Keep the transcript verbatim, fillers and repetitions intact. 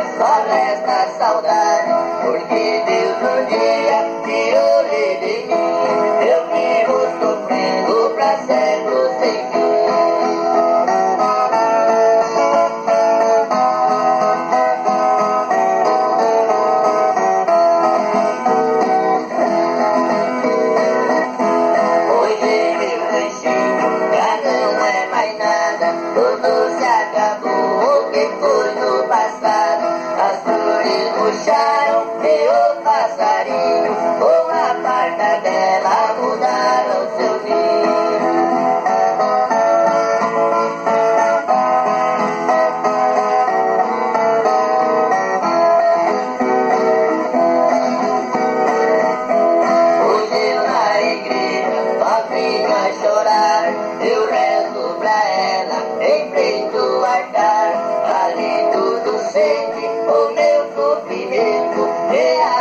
só resta saudade, porque Deus um dia tirou ele de mim. Eu vivo sofrendo pra sempre sem fim. Hoje meu ranchinho já não é mais nada, tudo se acabou, o que foi no passado. As flores murcharam, meu passarinho, com a parta dela mudaram seu ninho. Hoje eu na igreja só vim a chorar, eu rezo pra ela em frente ao altar. Ali tudo sente o meu sofrimento, e